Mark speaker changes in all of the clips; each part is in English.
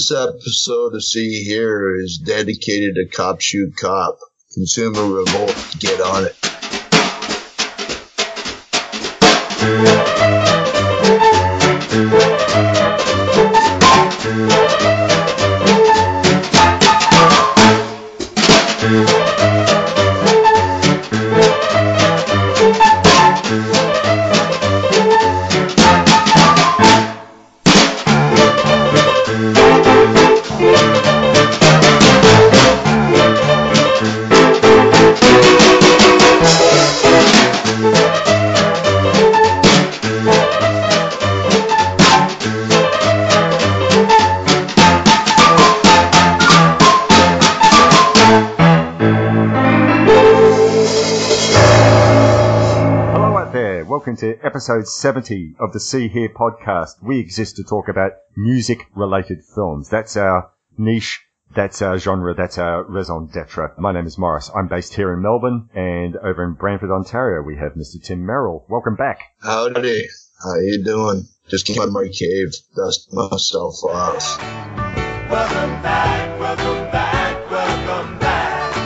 Speaker 1: This episode of See Here is dedicated to Cop Shoot Cop. Consumer revolt. Get on it.
Speaker 2: Welcome to episode 70 of the See Here podcast. We exist to talk about music-related films. That's our niche, that's our genre, that's our raison d'etre. My name is Morris. I'm based here in Melbourne, and over in Brantford, Ontario, we have Mr. Tim Merrill. Welcome back.
Speaker 1: Howdy. How you doing? Just came out of my cave, dust myself off.
Speaker 3: Welcome back, welcome back, welcome back.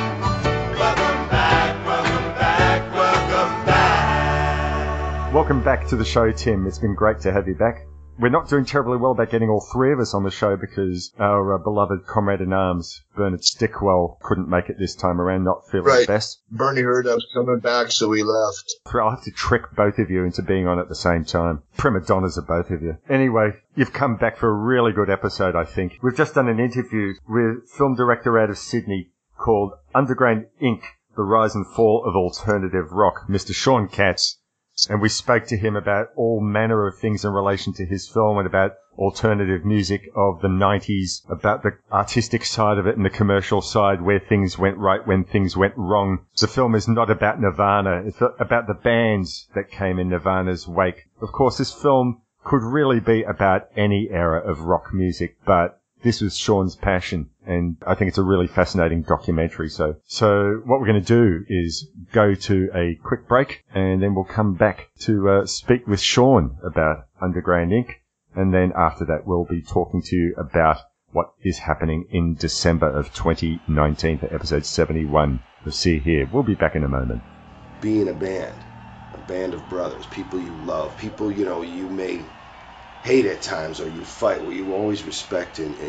Speaker 2: Welcome back to the show, Tim. It's been great to have you back. We're not doing terribly well about getting all three of us on the show because our beloved comrade-in-arms, Bernard Stickwell, couldn't make it this time around, not feeling the best.
Speaker 1: Bernie heard I was coming back, so we left.
Speaker 2: I'll have to trick both of you into being on at the same time. Prima donnas are both of you. Anyway, you've come back for a really good episode, I think. We've just done an interview with film director out of Sydney called Underground Inc., The Rise and Fall of Alternative Rock, Mr. Shaun Katz. And we spoke to him about all manner of things in relation to his film and about alternative music of the 90s, about the artistic side of it and the commercial side, where things went right, when things went wrong. The film is not about Nirvana. It's about the bands that came in Nirvana's wake. Of course, this film could really be about any era of rock music, but this was Shaun's passion, and I think it's a really fascinating documentary. So what we're going to do is go to a quick break, and then we'll come back to speak with Shaun about Underground Inc., and then after that we'll be talking to you about what is happening in December of 2019 for episode 71 of See Here. We'll be back in a moment.
Speaker 4: Being a band of brothers, people you love, people, you may hate at times, or you fight, where you always respect and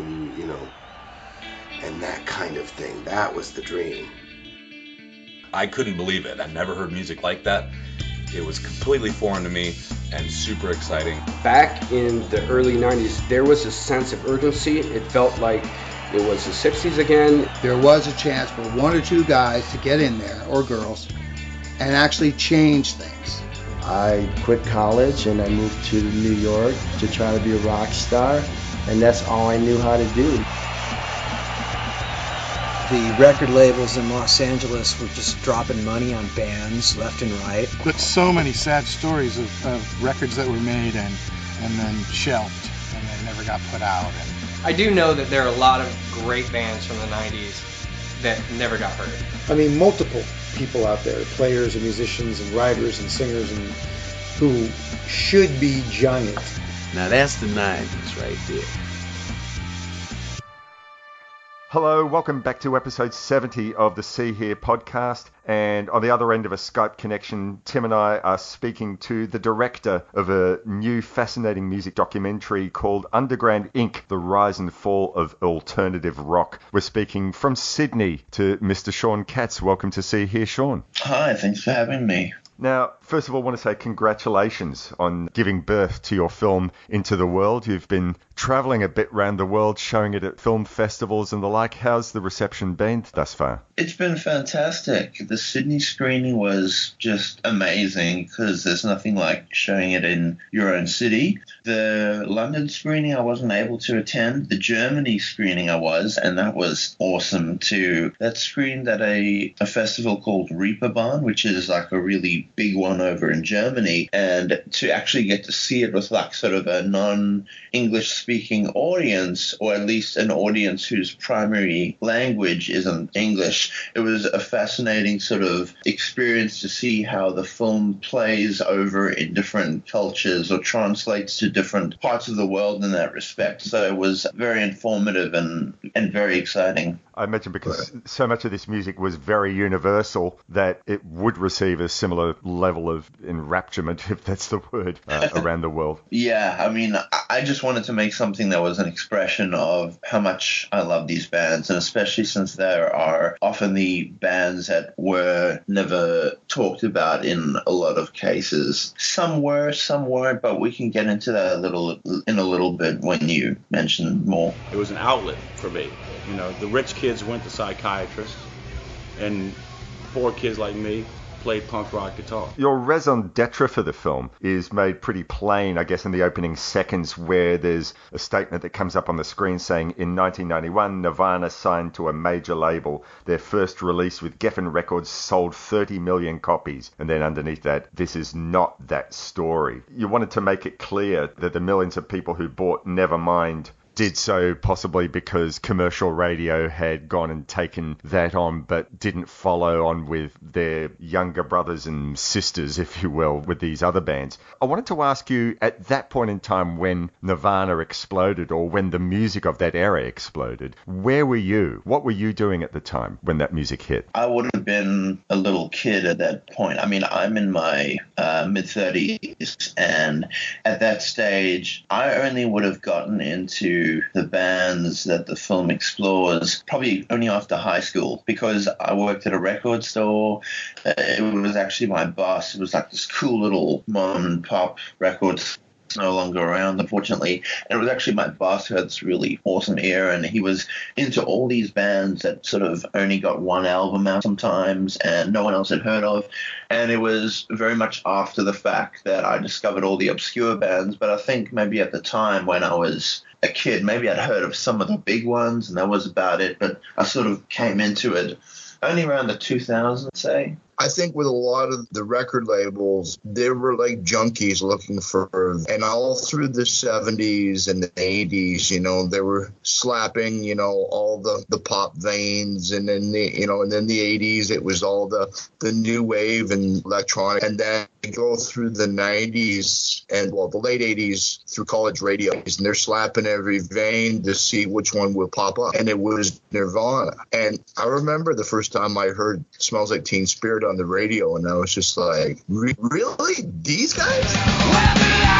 Speaker 4: and that kind of thing. That was the dream.
Speaker 5: I couldn't believe it. I'd never heard music like that. It was completely foreign to me and super exciting.
Speaker 6: Back in the early 90s, there was a sense of urgency. It felt like it was the 60s again.
Speaker 7: There was a chance for one or two guys to get in there, or girls, and actually change things.
Speaker 8: I quit college and I moved to New York to try to be a rock star, and that's all I knew how to do.
Speaker 9: The record labels in Los Angeles were just dropping money on bands left and right.
Speaker 10: But so many sad stories of records that were made and then shelved, and they never got put out.
Speaker 11: I do know that there are a lot of great bands from the 90s that never got heard.
Speaker 12: I mean, multiple people out there, players and musicians and writers and singers, and who should be giant.
Speaker 13: Now that's the 90s right there.
Speaker 2: Hello, welcome back to episode 70 of the See Here podcast. And on the other end of a Skype connection, Tim and I are speaking to the director of a new fascinating music documentary called Underground Inc., The Rise and Fall of Alternative Rock. We're speaking from Sydney to Mr. Shaun Katz. Welcome to See Here, Shaun.
Speaker 1: Hi, thanks for having me.
Speaker 2: Now, first of all, I want to say congratulations on giving birth to your film Into the World. You've been travelling a bit around the world, showing it at film festivals and the like. How's the reception been thus far?
Speaker 14: It's been fantastic. The Sydney screening was just amazing because there's nothing like showing it in your own city. The London screening I wasn't able to attend. The Germany screening I was, and that was awesome too. That screened at a festival called Reeperbahn, which is like a really big one over in Germany, and to actually get to see it with like sort of a non-English speaking audience, or at least an audience whose primary language isn't English, it was a fascinating sort of experience to see how the film plays over in different cultures or translates to different parts of the world in that respect. So it was very informative and very exciting.
Speaker 2: I imagine because so much of this music was very universal that it would receive a similar level of enrapturement, if that's the word, around the world.
Speaker 14: Yeah, I mean, I just wanted to make something that was an expression of how much I love these bands, and especially since there are often the bands that were never talked about in a lot of cases. Some were, some weren't, but we can get into that in a little bit when you mention more.
Speaker 15: It was an outlet for me. You know, the rich kids went to psychiatrists, and poor kids like me played punk rock guitar.
Speaker 2: Your raison d'etre for the film is made pretty plain, I guess, in the opening seconds, where there's a statement that comes up on the screen saying, in 1991, Nirvana signed to a major label. Their first release with Geffen Records sold 30 million copies. And then underneath that, this is not that story. You wanted to make it clear that the millions of people who bought Nevermind did so possibly because commercial radio had gone and taken that on, but didn't follow on with their younger brothers and sisters, if you will, with these other bands. I wanted to ask you, at that point in time when Nirvana exploded, or when the music of that era exploded, where were you? What were you doing at the time when that music hit?
Speaker 14: I would have been a little kid at that point. I mean, I'm in my mid-30s, and at that stage, I only would have gotten into the bands that the film explores probably only after high school, because I worked at a record store. It was actually my boss. It was like this cool little mom and pop record store. It's no longer around, unfortunately. And it was actually my boss who had this really awesome ear, and he was into all these bands that sort of only got one album out sometimes and no one else had heard of. And it was very much after the fact that I discovered all the obscure bands. But I think maybe at the time when I was a kid, maybe I'd heard of some of the big ones, and that was about it. But I sort of came into it only around the 2000s, say.
Speaker 1: I think with a lot of the record labels, they were like junkies looking for, and all through the 70s and the 80s, you know, they were slapping, you know, all the pop veins, and then then the 80s, it was all the new wave and electronic, and then go through the 90s and the late 80s through college radios, and they're slapping every vein to see which one will pop up, and it was Nirvana. And I remember the first time I heard Smells Like Teen Spirit on the radio, and I was just like, really? These guys?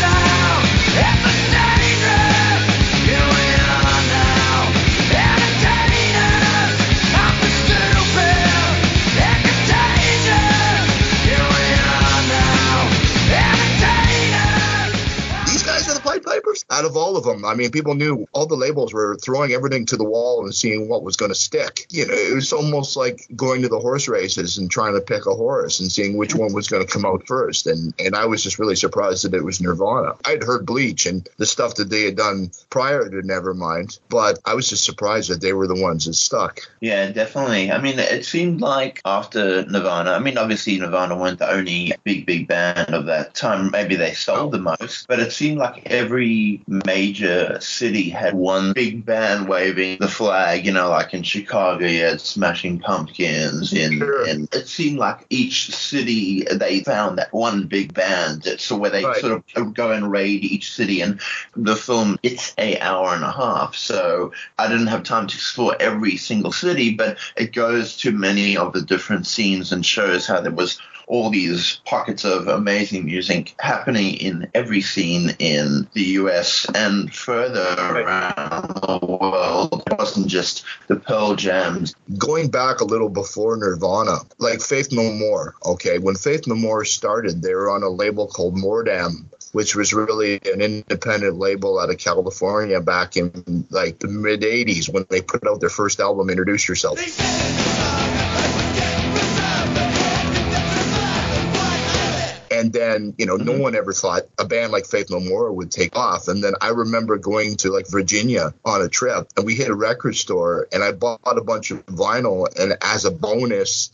Speaker 1: Out of all of them, I mean, people knew, all the labels were throwing everything to the wall and seeing what was going to stick. You know, it was almost like going to the horse races and trying to pick a horse and seeing which one was going to come out first. And I was just really surprised that it was Nirvana. I'd heard Bleach and the stuff that they had done prior to Nevermind, but I was just surprised that they were the ones that stuck.
Speaker 14: Yeah, definitely. I mean, it seemed like after Nirvana, I mean, obviously Nirvana weren't the only big band of that time. Maybe they sold the most, but it seemed like every major city had one big band waving the flag, you know, like in Chicago you had Smashing Pumpkins, and it seemed like each city they found that one big band, so where they sort of go and raid each city. And the film, it's an hour and a half, so I didn't have time to explore every single city, but it goes to many of the different scenes and shows how there was all these pockets of amazing music happening in every scene in the US and further around the world. It wasn't just the Pearl Jams.
Speaker 1: Going back a little before Nirvana, like Faith No More, okay, when Faith No More started, they were on a label called Mordam, which was really an independent label out of California back in like the mid 80s when they put out their first album, Introduce Yourself. And then, you know, no one ever thought a band like Faith No More would take off. And then I remember going to like Virginia on a trip, and we hit a record store, and I bought a bunch of vinyl. And as a bonus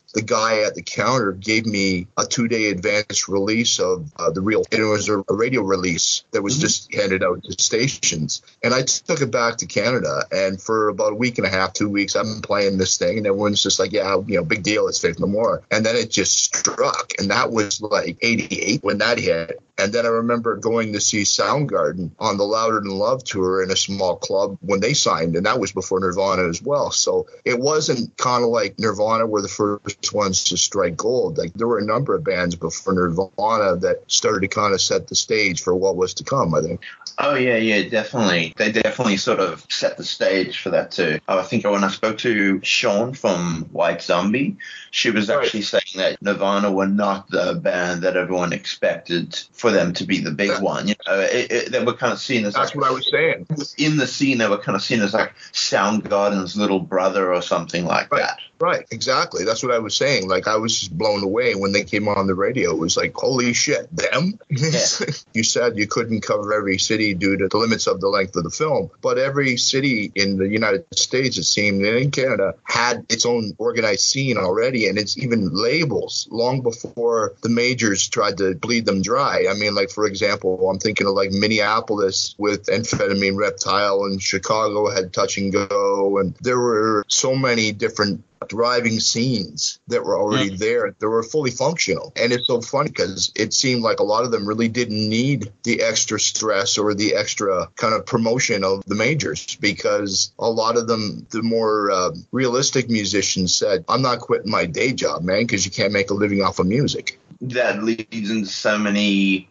Speaker 1: the guy at the counter gave me a 2-day advance release of it was a radio release that was just handed out to stations. And I took it back to Canada, and for about a week and a half, 2 weeks, I've been playing this thing, and everyone's just like, yeah, big deal, it's Faith No More. And then it just struck, and that was like 88 when that hit. And then I remember going to see Soundgarden on the Louder Than Love tour in a small club when they signed, and that was before Nirvana as well. So it wasn't kind of like Nirvana were the first ones to strike gold. Like, there were a number of bands before Nirvana that started to kind of set the stage for what was to come, I think.
Speaker 14: Oh, yeah, definitely. They definitely sort of set the stage for that too. I think when I spoke to Sean from White Zombie, she was actually saying that Nirvana were not the band that everyone expected for them to be the big one. They were kind of seen as
Speaker 1: that's what I was saying.
Speaker 14: In the scene, they were kind of seen as like Soundgarden's little brother or something like that.
Speaker 1: Right, exactly. That's what I was saying. Like, I was just blown away when they came on the radio. It was like, holy shit, them? Yeah. You said you couldn't cover every city due to the limits of the length of the film, but every city in the United States, it seemed, and in Canada, had its own organized scene already, and it's even labels long before the majors tried to bleed them dry. I mean, like, for example, I'm thinking of like Minneapolis with Amphetamine Reptile, and Chicago had Touch and Go, and there were so many different thriving scenes that were already there that were fully functional. And it's so funny because it seemed like a lot of them really didn't need the extra stress or the extra kind of promotion of the majors, because a lot of them, the more realistic musicians said, I'm not quitting my day job, man, because you can't make a living off of music.
Speaker 14: That leads into so many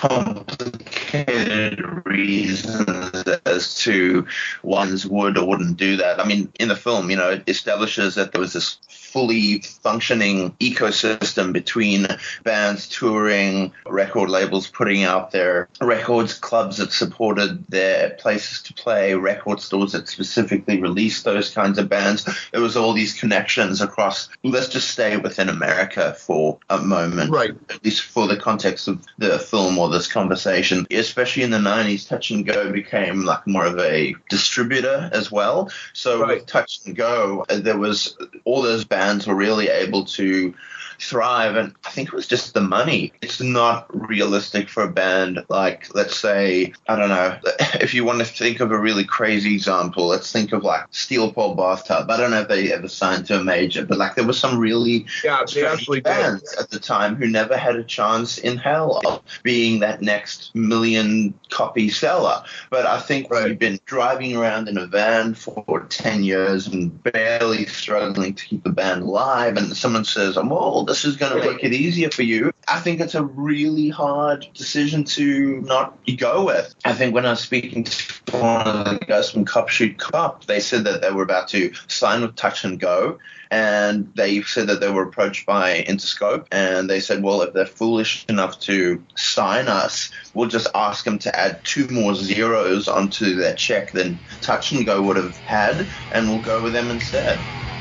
Speaker 14: complicated reasons as to ones would or wouldn't do that. I mean, in the film, it establishes that there was this fully functioning ecosystem between bands touring, record labels putting out their records, clubs that supported their places to play, record stores that specifically released those kinds of bands. There was all these connections across. Let's just stay within America for a moment,
Speaker 1: right?
Speaker 14: At least for the context of the film or this conversation. Especially in the 90s, Touch and Go became like more of a distributor as well. So with Touch and Go, there was all those bands were really able to thrive, and I think it was just the money. It's not realistic for a band like, let's say, I don't know, if you want to think of a really crazy example, let's think of like Steel Pole Bathtub. I don't know if they ever signed to a major, but like there were some really strange bands at the time who never had a chance in hell of being that next million copy seller. But I think when you've been driving around in a van for 10 years and barely struggling to keep the band alive, and someone says, well, this is going to make it easier for you, I think it's a really hard decision to not go with. I think when I was speaking to one of the guys from Cop Shoot Cop, they said that they were about to sign with Touch and Go, and they said that they were approached by Interscope, and they said, well, if they're foolish enough to sign us, we'll just ask them to add 2 more zeros onto their check than Touch and Go would have had, and we'll go with them instead.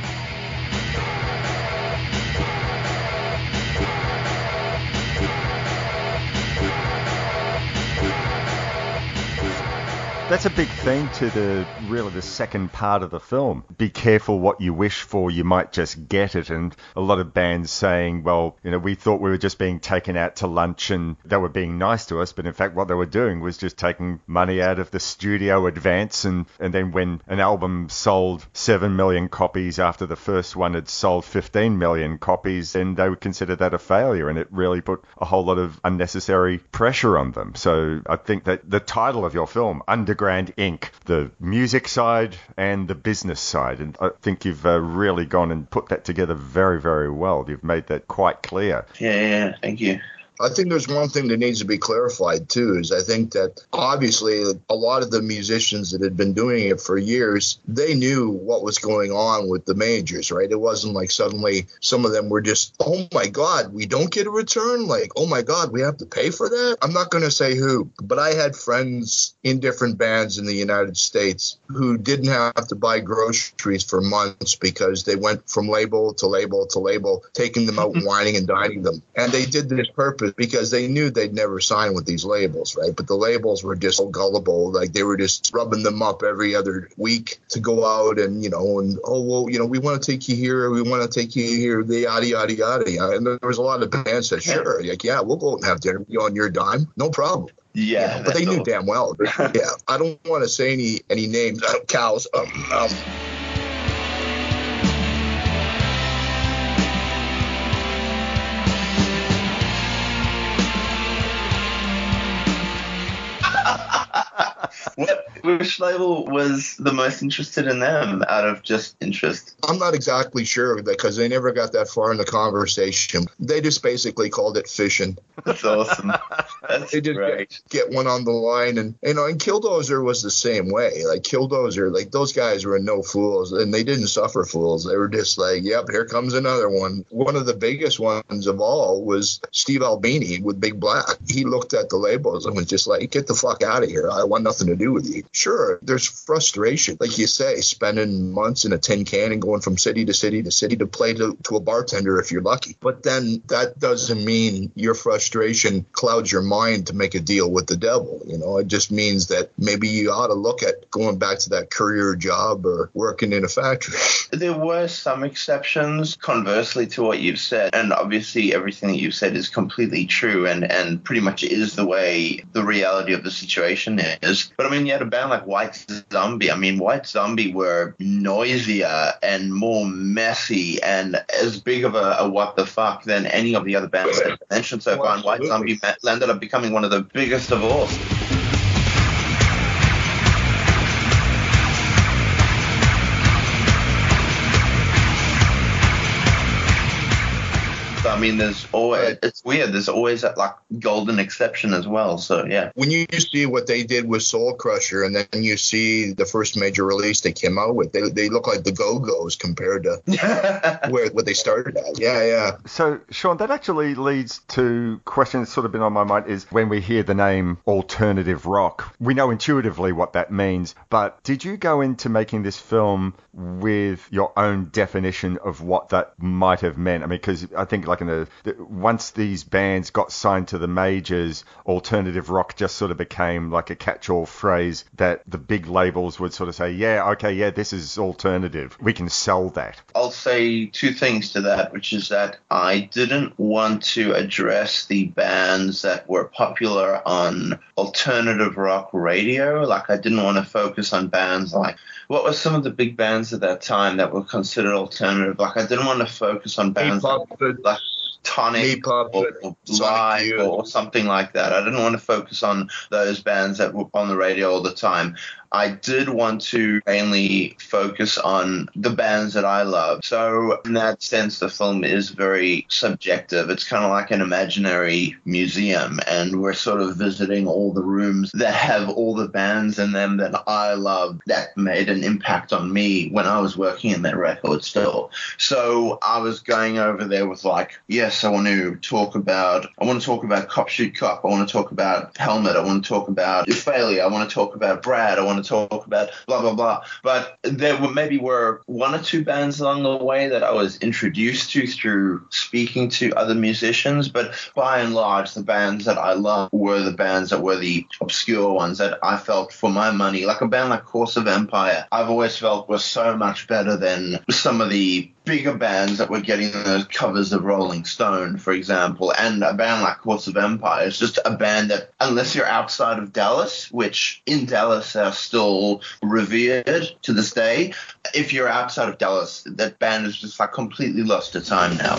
Speaker 2: That's a big theme to the second part of the film. Be careful what you wish for, you might just get it. And a lot of bands saying, well, we thought we were just being taken out to lunch and they were being nice to us, but in fact what they were doing was just taking money out of the studio advance, and then when an album sold 7 million copies after the first one had sold 15 million copies, then they would consider that a failure, and it really put a whole lot of unnecessary pressure on them. So I think that the title of your film, Underground Inc., the music side and the business side, and I think you've really gone and put that together very, very well. You've made that quite clear.
Speaker 14: Yeah, thank you.
Speaker 1: I think there's one thing that needs to be clarified, too, is I think that obviously a lot of the musicians that had been doing it for years, they knew what was going on with the majors, right? It wasn't like suddenly some of them were just, oh, my God, we don't get a return? Like, oh, my God, we have to pay for that? I'm not going to say who, but I had friends in different bands in the United States who didn't have to buy groceries for months because they went from label to label to label, taking them out, whining and dining them. And they did this purpose was because they knew they'd never sign with these labels, right? But the labels were just so gullible. Like, they were just rubbing them up every other week to go out and, oh, well, we want to take you here. We want to take you here. The yada, yada, yada. And there was a lot of bands that, sure, like, yeah, we'll go out and have dinner on your dime. No problem.
Speaker 14: Yeah.
Speaker 1: But they knew damn well. Yeah. I don't want to say any names. Cows.
Speaker 14: Which label was the most interested in them out of just interest?
Speaker 1: I'm not exactly sure because they never got that far in the conversation. They just basically called it fishing.
Speaker 14: That's awesome. That's
Speaker 1: they just
Speaker 14: great.
Speaker 1: Get one on the line. And Killdozer was the same way. Like, Killdozer, like, those guys were no fools, and they didn't suffer fools. They were just like, yep, here comes another one. One of the biggest ones of all was Steve Albini with Big Black. He looked at the labels and was just like, get the fuck out of here. I want nothing to do with you. Sure, there's frustration. Like you say, spending months in a tin can and going from city to city to city to play to a bartender if you're lucky. But then that doesn't mean your frustration clouds your mind to make a deal with the devil. It just means that maybe you ought to look at going back to that courier job or working in a factory.
Speaker 14: There were some exceptions, conversely to what you've said. And obviously everything that you've said is completely true and pretty much is the way the reality of the situation is. But I mean, you had a band like White Zombie. I mean, White Zombie were noisier and more messy and as big of a what the fuck than any of the other bands that I mentioned so far. And White Zombie ended up becoming one of the biggest of all. I mean, it's weird. There's always that like golden exception as well. So, yeah.
Speaker 1: When you see what they did with Soul Crusher and then you see the first major release they came out with, they look like the Go-Go's compared to what they started at. Yeah.
Speaker 2: So, Sean, that actually leads to a question that's sort of been on my mind is when we hear the name alternative rock, we know intuitively what that means. But did you go into making this film with your own definition of what that might have meant? I mean, because I think like once these bands got signed to the majors, alternative rock just sort of became like a catch-all phrase that the big labels would sort of say, this is alternative. We can sell that.
Speaker 14: I'll say two things to that, which is that I didn't want to address the bands that were popular on alternative rock radio. Like, I didn't want to focus on bands like, what were some of the big bands at that time that were considered alternative? Like, I didn't want to focus on bands like Tonic or Live or something like that. I didn't want to focus on those bands that were on the radio all the time. I did want to mainly focus on the bands that I love. So in that sense, the film is very subjective. It's kind of like an imaginary museum, and we're sort of visiting all the rooms that have all the bands in them that I love that made an impact on me when I was working in that record store. So I was going over there with like, yes, I want to talk about Cop Shoot Cop. I want to talk about Helmet. I want to talk about Failure. I want to talk about Brad. I want to talk about blah, blah, blah. But there were one or two bands along the way that I was introduced to through speaking to other musicians. But by and large, the bands that I love were the bands that were the obscure ones that I felt for my money. Like a band like Course of Empire, I've always felt was so much better than some of the bigger bands that were getting those covers of Rolling Stone, for example. And a band like Course of Empire is just a band that, unless you're outside of Dallas, which in Dallas are still revered to this day, if you're outside of Dallas, that band is just like completely lost to time now.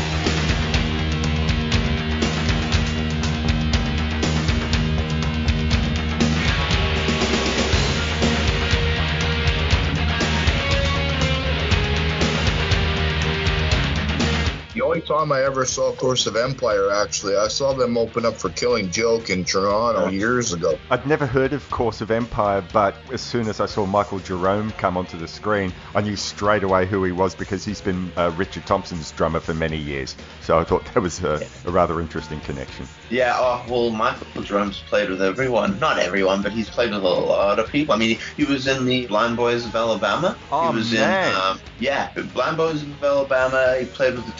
Speaker 1: The only time I ever saw Course of Empire, actually, I saw them open up for Killing Joke in Toronto years ago.
Speaker 2: I'd never heard of Course of Empire, but as soon as I saw Michael Jerome come onto the screen, I knew straight away who he was because he's been Richard Thompson's drummer for many years. So I thought that was a rather interesting connection.
Speaker 14: Yeah, well, Michael Jerome's played with everyone. Not everyone, but he's played with a lot of people. I mean, he was in the Blind Boys of Alabama.
Speaker 2: Oh,
Speaker 14: he was
Speaker 2: man.
Speaker 14: in, Blind Boys of Alabama. He played with the Toadies.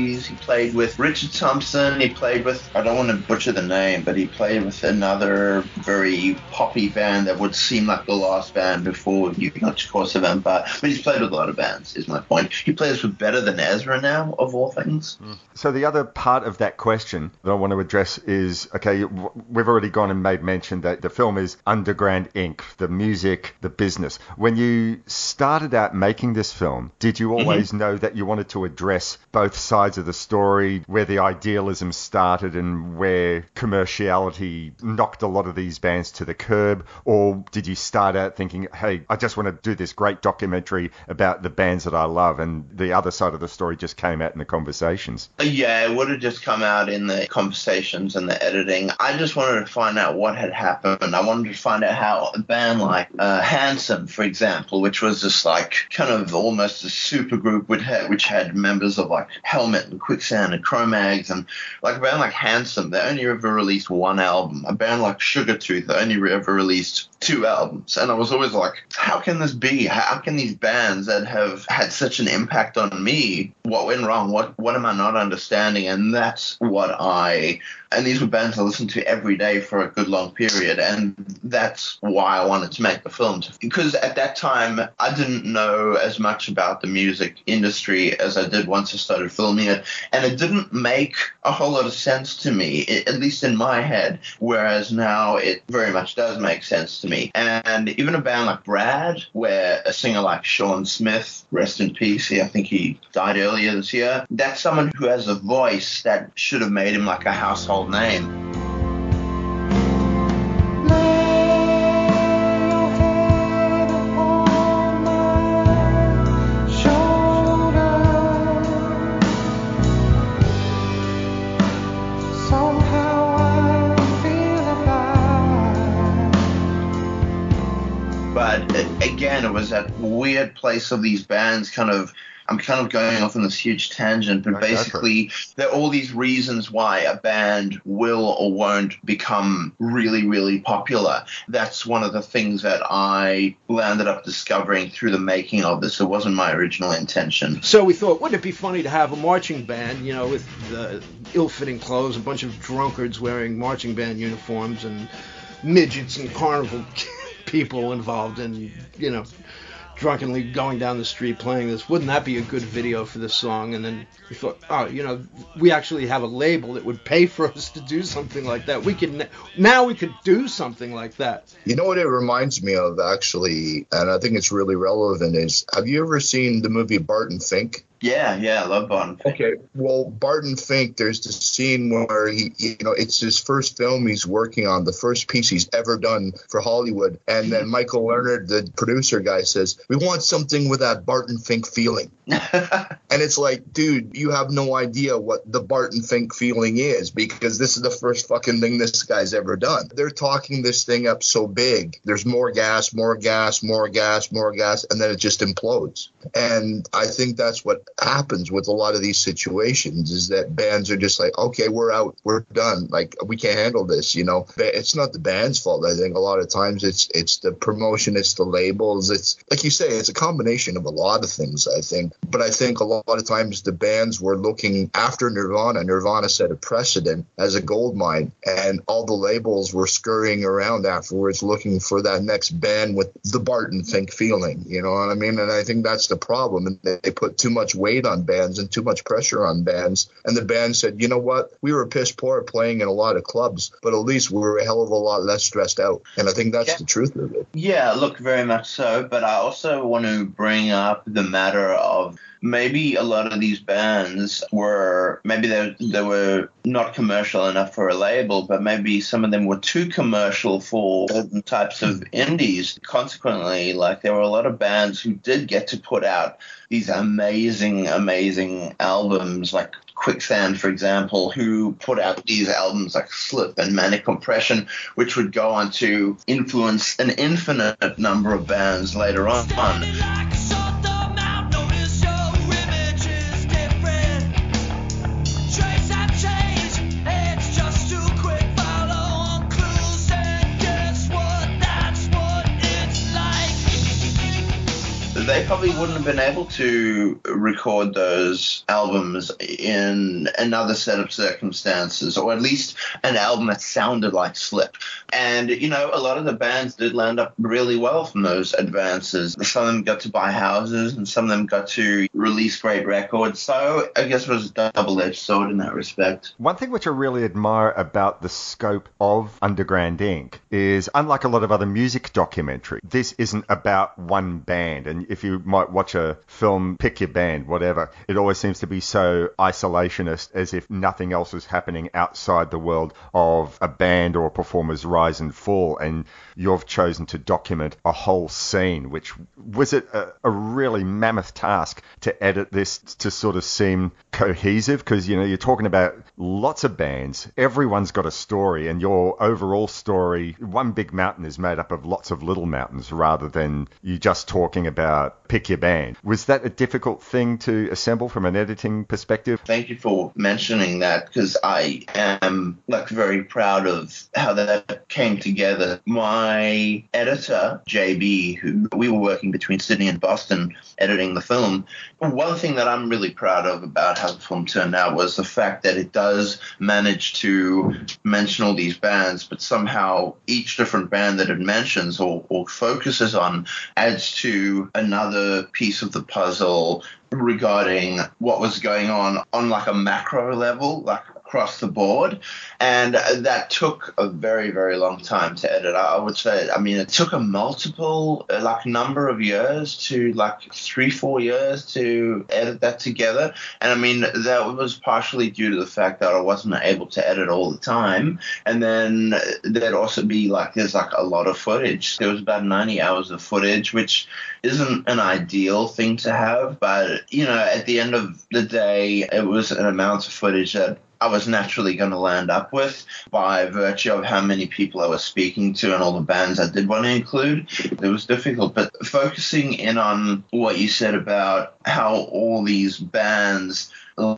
Speaker 14: 70s. He played with Richard Thompson. He played with, I don't want to butcher the name, but he played with another very poppy band that would seem like the last band before you got to Course of Empire. But he's played with a lot of bands, is my point. He plays with Better Than Ezra now, of all things.
Speaker 2: So the other part of that question that I want to address is, okay, we've already gone and made mention that the film is Underground Inc., the music, the business. When you started out making this film, did you always know that you wanted to address both sides of the story, where the idealism started and where commerciality knocked a lot of these bands to the curb? Or did you start out thinking, hey, I just want to do this great documentary about the bands that I love, and the other side of the story just came out in the conversations?
Speaker 14: Yeah, it would have just come out in the conversations and the editing. I just wanted to find out what had happened. I wanted to find out how a band like Handsome, for example, which was just like kind of almost a super group which had members of like Helmet and Quicksand and Cro-Mags, and like a band like Handsome, they only ever released one album. A band like Sugartooth, they only ever released 2 albums. And I was always like, how can this be? How can these bands that have had such an impact on me, what went wrong? What am I not understanding? And that's what and these were bands I listened to every day for a good long period, and that's why I wanted to make the film. Because at that time, I didn't know as much about the music industry as I did once I started filming it, and it didn't make a whole lot of sense to me, at least in my head, whereas now it very much does make sense to me. And even a band like Brad, where a singer like Sean Smith, rest in peace, I think he died earlier this year, that's someone who has a voice that should have made him like a household name. But again, it was that weird place of these bands I'm kind of going off on this huge tangent, but basically there are all these reasons why a band will or won't become really, really popular. That's one of the things that I landed up discovering through the making of this. It wasn't my original intention.
Speaker 16: So we thought, wouldn't it be funny to have a marching band, with the ill-fitting clothes, a bunch of drunkards wearing marching band uniforms and midgets and carnival people involved in, drunkenly going down the street playing this. Wouldn't that be a good video for this song? And then we thought, we actually have a label that would pay for us to do something like that. We could do something like that.
Speaker 1: You know what it reminds me of, actually, and I think it's really relevant, is, have you ever seen the movie Barton Fink?
Speaker 14: Yeah, I love Barton Fink.
Speaker 1: Okay, well, Barton Fink, there's this scene where he it's his first film he's working on, the first piece he's ever done for Hollywood. And then Michael Leonard, the producer guy, says, we want something with that Barton Fink feeling. And it's like, dude, you have no idea what the Barton Fink feeling is, because this is the first fucking thing this guy's ever done. They're talking this thing up so big. There's more gas, and then it just implodes. And I think that's what happens with a lot of these situations, is that bands are just like, okay, we're out, we're done, like, we can't handle this. It's not the band's fault. I think a lot of times it's the promotion, it's the labels, it's like you say, it's a combination of a lot of things, I think. But I think a lot of times the bands were looking after Nirvana set a precedent as a gold mine, and all the labels were scurrying around afterwards looking for that next band with the Barton Fink feeling, you know what I mean? And I think that's the problem, and they put too much weight on bands and too much pressure on bands, and the band said, you know what, we were piss poor playing in a lot of clubs, but at least we were a hell of a lot less stressed out. And I think that's the truth of it.
Speaker 14: Yeah, look, very much so. But I also want to bring up the matter of maybe a lot of these bands were, maybe they were not commercial enough for a label, but maybe some of them were too commercial for certain types of indies. Consequently, like, there were a lot of bands who did get to put out these amazing albums, like Quicksand, for example, who put out these albums like Slip and Manic Compression, which would go on to influence an infinite number of bands later on. they probably wouldn't have been able to record those albums in another set of circumstances, or at least an album that sounded like Slip. And, you know, a lot of the bands did land up really well from those advances. Some of them got to buy houses, and some of them got to release great records. So I guess it was a double-edged sword in that respect.
Speaker 2: One thing which I really admire about the scope of Underground Inc. is, unlike a lot of other music documentary, this isn't about one band. And if you might watch a film, pick your band, whatever, it always seems to be so isolationist, as if nothing else is happening outside the world of a band or a performer's rise and fall. And you've chosen to document a whole scene, which was it a really mammoth task to edit this to sort of seem cohesive, because, you know, you're talking about lots of bands, everyone's got a story, and your overall story, one big mountain, is made up of lots of little mountains rather than you just talking about pick your band. Was that a difficult thing to assemble from an editing perspective?
Speaker 14: Thank you for mentioning that, because I am very proud of how that came together. My editor, JB, who we were working between Sydney and Boston editing the film, one thing that I'm really proud of about how the film turned out was the fact that it does manage to mention all these bands, but somehow each different band that it mentions or focuses on adds to another piece of the puzzle regarding what was going on like a macro level, like across the board. And that took a very, very long time to edit. I would say, I mean, it took a multiple, number of years to 3-4 years to edit that together. And I mean, that was partially due to the fact that I wasn't able to edit all the time. And then there'd also be there's a lot of footage. There was about 90 hours of footage, which isn't an ideal thing to have. But, you know, at the end of the day, it was an amount of footage that I was naturally going to land up with by virtue of how many people I was speaking to and all the bands I did want to include. It was difficult, but focusing in on what you said about how all these bands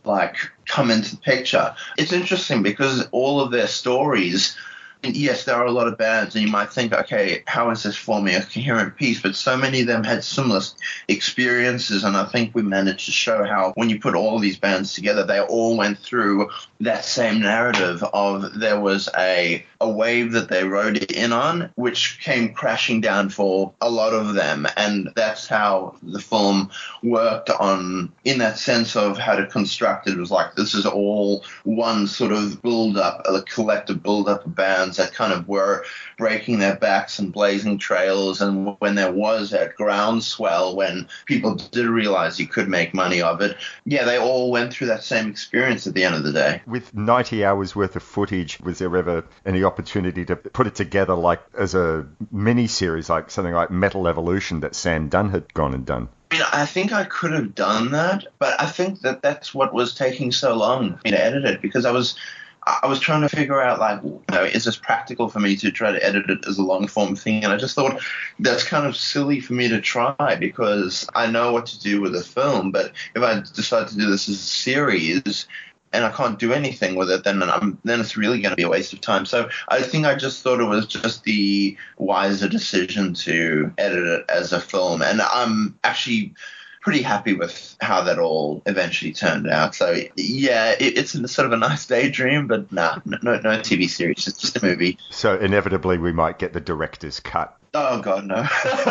Speaker 14: come into the picture, it's interesting because all of their stories, yes, there are a lot of bands, and you might think, okay, how is this forming a coherent piece? But so many of them had similar experiences, and I think we managed to show how when you put all these bands together, they all went through that same narrative of there was a wave that they rode in on, which came crashing down for a lot of them. And that's how the film worked on, in that sense of how to construct it. It was this is all one sort of build-up, a collective build-up of bands that kind of were breaking their backs and blazing trails. And when there was that groundswell, when people did realize you could make money of it, yeah, they all went through that same experience at the end of the day.
Speaker 2: With 90 hours worth of footage, was there ever any opportunity to put it together as a mini-series, like something like Metal Evolution that Sam Dunn had gone and done?
Speaker 14: I mean, I think I could have done that, but I think that's what was taking so long to edit it, because I was trying to figure out, is this practical for me to try to edit it as a long-form thing? And I just thought that's kind of silly for me to try, because I know what to do with a film, but if I decide to do this as a series and I can't do anything with it, then it's really going to be a waste of time. So I think I just thought it was just the wiser decision to edit it as a film. And I'm actually pretty happy with how that all eventually turned out. So yeah, it's sort of a nice daydream, but no TV series. It's just a movie.
Speaker 2: So inevitably we might get the director's cut.
Speaker 14: Oh God, no.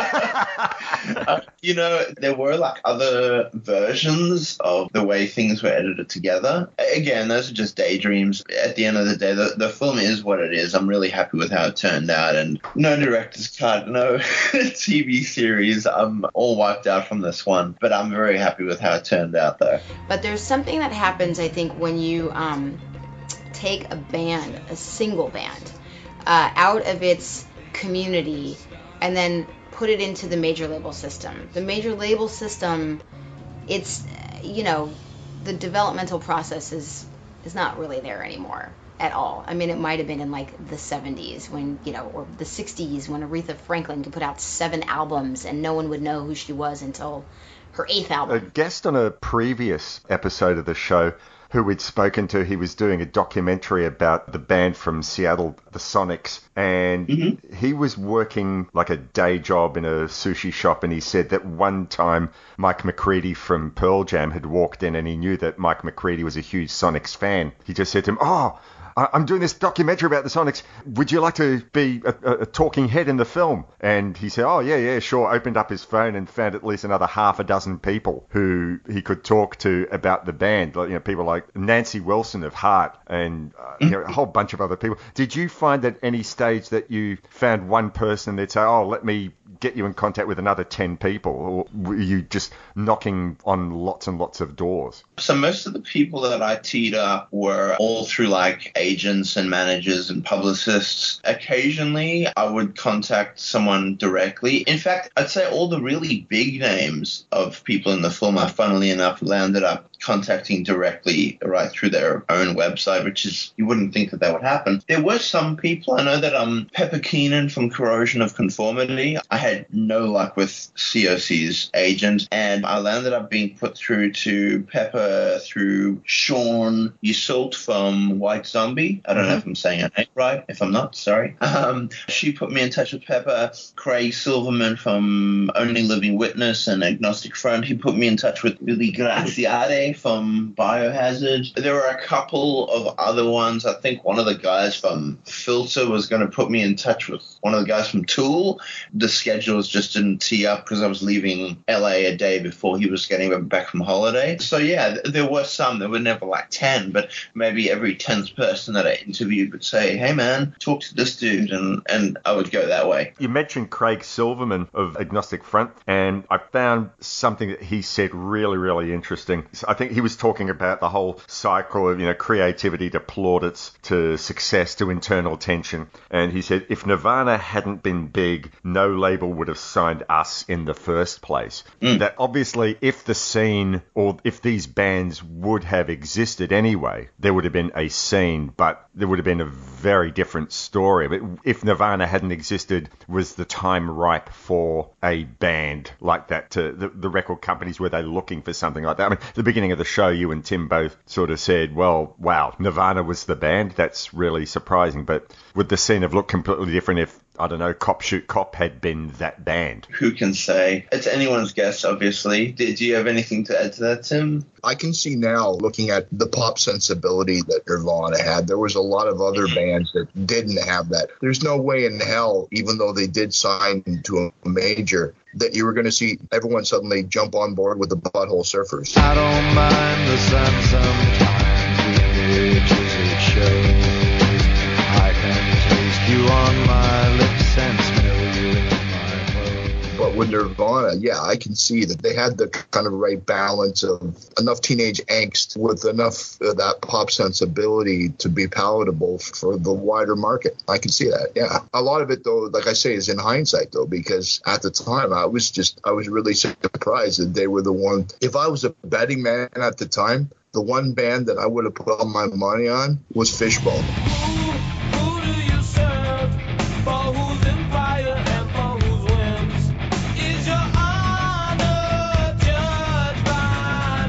Speaker 14: There were other versions of the way things were edited together. Again, those are just daydreams. At the end of the day, the film is what it is. I'm really happy with how it turned out, and no director's cut, no TV series. I'm all wiped out from this one, but I'm very happy with how it turned out, though.
Speaker 17: But there's something that happens, I think, when you take a band, a single band, out of its community and then put it into the major label system. The major label system, it's, the developmental process is not really there anymore at all. I mean, it might have been in the 70s when, or the 60s when Aretha Franklin could put out 7 albums and no one would know who she was until her 8th album.
Speaker 2: A guest on a previous episode of the show who we'd spoken to. He was doing a documentary about the band from Seattle, the Sonics, and he was working like a day job in a sushi shop, and he said that one time Mike McCready from Pearl Jam had walked in and he knew that Mike McCready was a huge Sonics fan. He just said to him, "Oh, I'm doing this documentary about the Sonics. Would you like to be a talking head in the film?" And he said, "Oh, yeah, sure." Opened up his phone and found at least another half a dozen people who he could talk to about the band. Like, people like Nancy Wilson of Heart and a whole bunch of other people. Did you find at any stage that you found one person that'd say, "Oh, let me get you in contact with another 10 people," or were you just knocking on lots and lots of doors?
Speaker 14: So most of the people that I teed up were all through like agents and managers and publicists. Occasionally I would contact someone directly. In fact, I'd say all the really big names of people in the film I funnily enough landed up contacting directly right through their own website, which is, you wouldn't think that would happen. There were some people, I know that Pepper Keenan from Corrosion of Conformity, I had no luck with COC's agent, and I landed up being put through to Pepper through Sean Yseult from White Zombie. I don't know if I'm saying her name right. If I'm not, sorry. She put me in touch with Pepper. Craig Silverman from Only Living Witness and Agnostic Front, he put me in touch with Billy Graziade from Biohazard. There were a couple of other ones. I think one of the guys from Filter was going to put me in touch with one of the guys from Tool. The schedules just didn't tee up because I was leaving LA a day before he was getting back from holiday. So yeah, there were some. There were never like 10, but maybe every 10th person that I interviewed would say, "Hey man, talk to this dude," and I would go that way.
Speaker 2: You mentioned Craig Silverman of Agnostic Front, and I found something that he said really, really interesting. I think he was talking about the whole cycle of, creativity to plaudits, to success, to internal tension. And he said, if Nirvana hadn't been big, no label would have signed us in the first place. That obviously, if the scene or if these bands would have existed anyway, there would have been a scene, but there would have been a very different story. But if Nirvana hadn't existed, was the time ripe for a band like that? To the record companies, were they looking for something like that? I mean, at the beginning of the show, you and Tim both sort of said, well, wow, Nirvana was the band. That's really surprising. But would the scene have looked completely different if, I don't know, Cop Shoot Cop had been that band?
Speaker 14: Who can say? It's anyone's guess, obviously. Do you have anything to add to that, Tim?
Speaker 1: I can see now, looking at the pop sensibility that Nirvana had, there was a lot of other bands that didn't have that. There's no way in hell, even though they did sign to a major, that you were going to see everyone suddenly jump on board with the Butthole Surfers.
Speaker 3: I don't mind the sun sometimes, the pictures it shows. I can taste you on my lips and smell you in my clothes.
Speaker 1: But with Nirvana, yeah, I can see that they had the kind of right balance of enough teenage angst with enough of that pop sensibility to be palatable for the wider market. I can see that, yeah. A lot of it, though, like I say, is in hindsight, though, because at the time I was really surprised that they were the one. If I was a betting man at the time, the one band that I would have put all my money on was Fishbone.
Speaker 3: Who do you serve? For whose empire and for whose whims? Is your honor judged by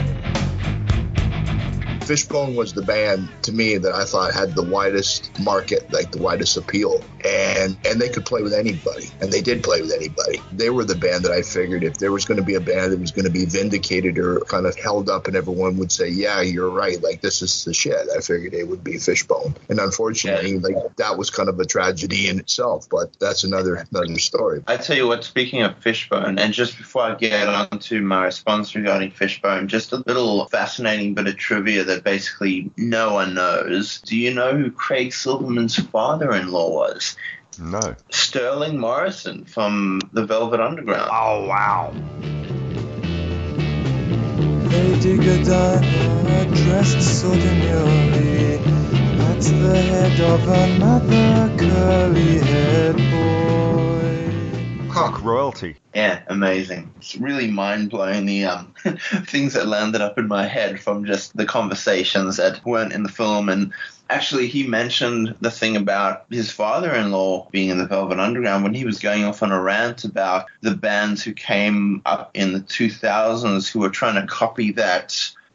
Speaker 3: men?
Speaker 1: Fishbone was the band, to me, that I thought had the widest market, like the widest appeal. And they could play with anybody. And they did play with anybody. They were the band that I figured if there was going to be a band that was going to be vindicated or kind of held up and everyone would say, yeah, you're right, like this is the shit, I figured it would be Fishbone. And unfortunately, like that was kind of a tragedy in itself, but that's another story.
Speaker 14: I tell you what, speaking of Fishbone, and just before I get on to my response regarding Fishbone, just a little fascinating bit of trivia that basically no one knows. Do you know who Craig Silverman's father-in-law was?
Speaker 2: No.
Speaker 14: Sterling Morrison from the Velvet Underground.
Speaker 2: Oh, wow.
Speaker 3: Lady Godiva, dressed so demurely, at the head of another curly-haired boy.
Speaker 2: Rock royalty.
Speaker 14: Yeah, amazing. It's really mind-blowing, the things that landed up in my head from just the conversations that weren't in the film. And actually, he mentioned the thing about his father-in-law being in the Velvet Underground when he was going off on a rant about the bands who came up in the 2000s who were trying to copy that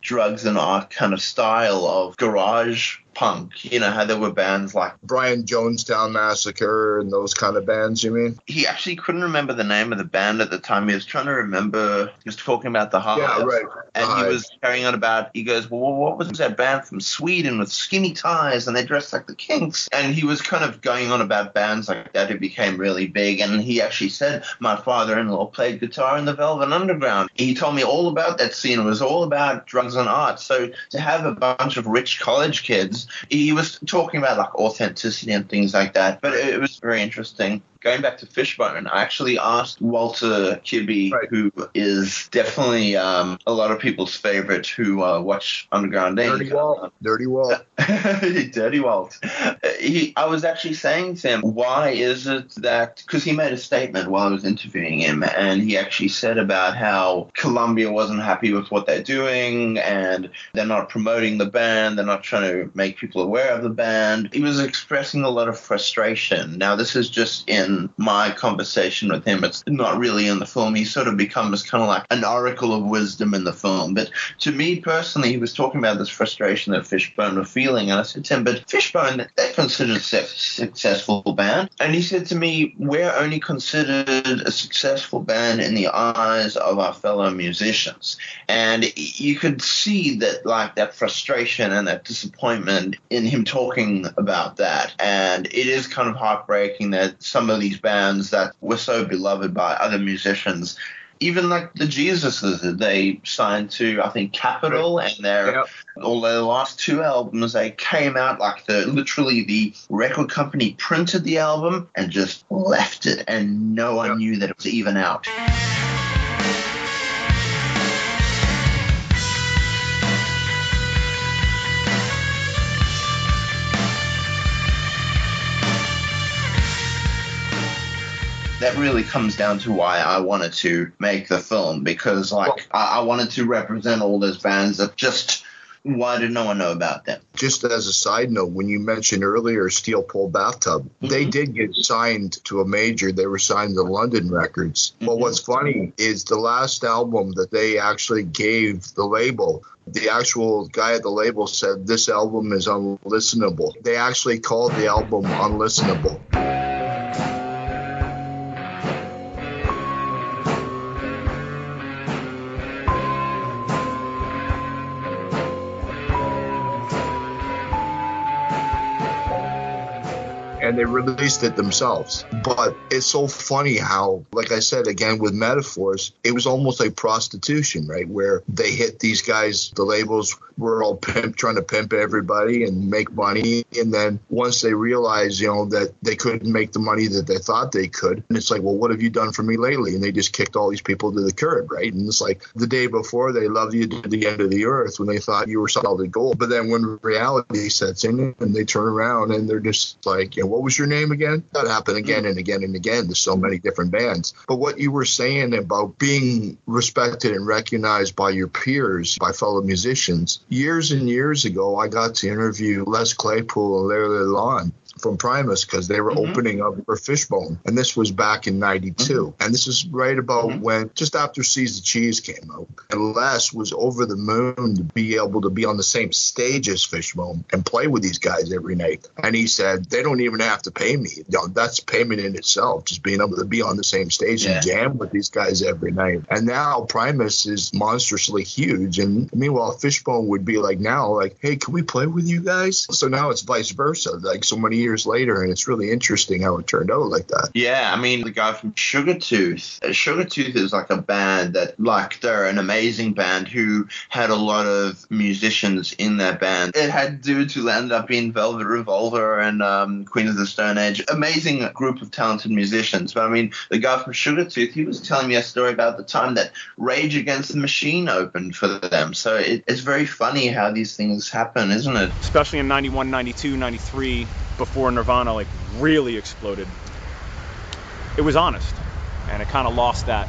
Speaker 14: drugs and art kind of style of garage punk. You know how there were bands like
Speaker 1: Brian Jonestown Massacre and those kind of bands, you mean?
Speaker 14: He actually couldn't remember the name of the band at the time. He was trying to remember, he was talking about the Hives.
Speaker 1: Yeah, right.
Speaker 14: And he was carrying on about, he goes, well, what was that band from Sweden with skinny ties and they dressed like the Kinks? And he was kind of going on about bands like that who became really big. And he actually said, my father-in-law played guitar in the Velvet Underground. He told me all about that scene. It was all about drugs and art. So to have a bunch of rich college kids, he was talking about like authenticity and things like that, but it was very interesting. Going back to Fishbone, I actually asked Walter Kibbe, who is definitely a lot of people's favorite who watch Underground Inc.
Speaker 1: Dirty Walt.
Speaker 14: Dirty Walt. I was actually saying to him, why is it that, because he made a statement while I was interviewing him, and he actually said about how Columbia wasn't happy with what they're doing, and they're not promoting the band, they're not trying to make people aware of the band. He was expressing a lot of frustration. Now, this is just in my conversation with him. It's not really in the film. He sort of becomes kind of like an oracle of wisdom in the film. But to me personally, he was talking about this frustration that Fishbone were feeling. And I said to him, but Fishbone, they're considered a successful band. And he said to me, we're only considered a successful band in the eyes of our fellow musicians. And you could see that, like, that frustration and that disappointment in him talking about that. And it is kind of heartbreaking that some of these bands that were so beloved by other musicians, even like the Jesuses, they signed to, I think, Capitol, and all their last two albums, they came out like literally the record company printed the album and just left it, and no one knew that it was even out. That really comes down to why I wanted to make the film, because I wanted to represent all those bands that just, why did no one know about them?
Speaker 1: Just as a side note, when you mentioned earlier Steel Pole Bathtub, they did get signed to a major. They were signed to London Records. But what's funny is the last album that they actually gave the label, the actual guy at the label said this album is unlistenable. They actually called the album unlistenable. And they released it themselves. But it's so funny how, like I said, again, with metaphors, it was almost like prostitution, right? Where they hit these guys, the labels were all trying to pimp everybody and make money. And then once they realized, that they couldn't make the money that they thought they could, and it's like, well, what have you done for me lately? And they just kicked all these people to the curb, right? And it's like the day before they loved you to the end of the earth when they thought you were solid gold. But then when reality sets in and they turn around and they're just like, what was your name again? That happened again and again and again to so many different bands. But what you were saying about being respected and recognized by your peers, by fellow musicians, years and years ago, I got to interview Les Claypool and Larry Lalonde from Primus because they were opening up for Fishbone. And this was back in 92. And this is right about when, just after Seize the Cheese came out. And Les was over the moon to be able to be on the same stage as Fishbone and play with these guys every night. And he said, they don't even have to pay me. That's payment in itself, just being able to be on the same stage and jam with these guys every night. And now Primus is monstrously huge. And meanwhile, Fishbone would be like now, like, hey, can we play with you guys? So now it's vice versa, like so many years later, and it's really interesting how it turned out like that.
Speaker 14: Yeah, I mean, the guy from Sugartooth is like a band that, like, they're an amazing band who had a lot of musicians in their band. It had dudes who ended up in Velvet Revolver and Queen of the Stone Age. Amazing group of talented musicians. But I mean, the guy from Sugartooth, he was telling me a story about the time that Rage Against the Machine opened for them. So it's very funny how these things happen, isn't it?
Speaker 18: Especially in 91, 92, 93, before Nirvana like really exploded. It was honest, and it kind of lost that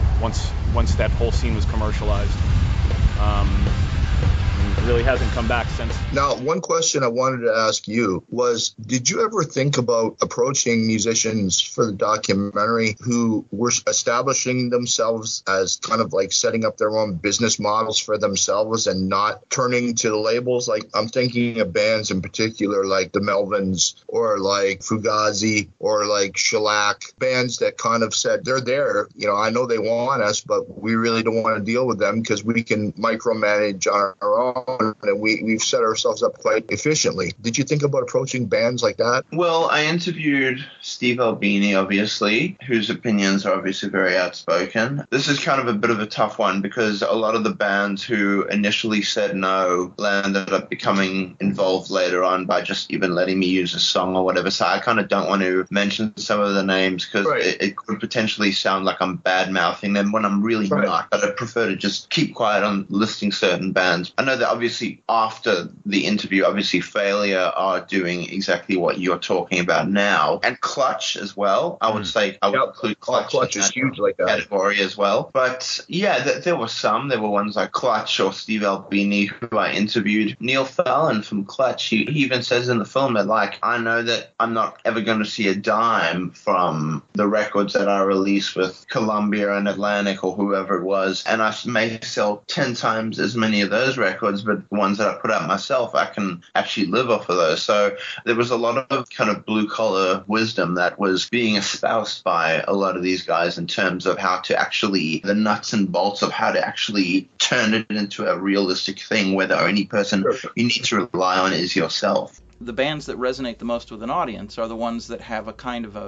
Speaker 18: once that whole scene was commercialized. And it really hasn't come back sense.
Speaker 1: Now, one question I wanted to ask you was, did you ever think about approaching musicians for the documentary who were establishing themselves as kind of like setting up their own business models for themselves and not turning to the labels? Like, I'm thinking of bands in particular like the Melvins or like Fugazi or like Shellac, bands that kind of said they're there. You know, I know they want us, but we really don't want to deal with them because we can micromanage on our own, and we've set ourselves up quite efficiently. Did you think about approaching bands like that?
Speaker 14: Well, I interviewed Steve Albini, obviously, whose opinions are obviously very outspoken. This is kind of a bit of a tough one because a lot of the bands who initially said no ended up becoming involved later on by just even letting me use a song or whatever. So I kind of don't want to mention some of the names because it could potentially sound like I'm bad-mouthing them when I'm really not. But I prefer to just keep quiet on listing certain bands. I know that obviously after the interview, obviously Failure are doing exactly what you're talking about now. And Clutch as well. I would say I would include Clutch
Speaker 1: is huge like that
Speaker 14: category as well. But yeah, there were some. There were ones like Clutch or Steve Albini who I interviewed. Neil Fallon from Clutch, he even says in the film that, like, I know that I'm not ever going to see a dime from the records that I release with Columbia and Atlantic or whoever it was, and I may sell 10 times as many of those records, but the ones that I put out myself, I can actually live off of those. So there was a lot of kind of blue-collar wisdom that was being espoused by a lot of these guys in terms of how to actually, the nuts and bolts of how to actually turn it into a realistic thing where the only person you need to rely on is yourself.
Speaker 19: The bands that resonate the most with an audience are the ones that have a kind of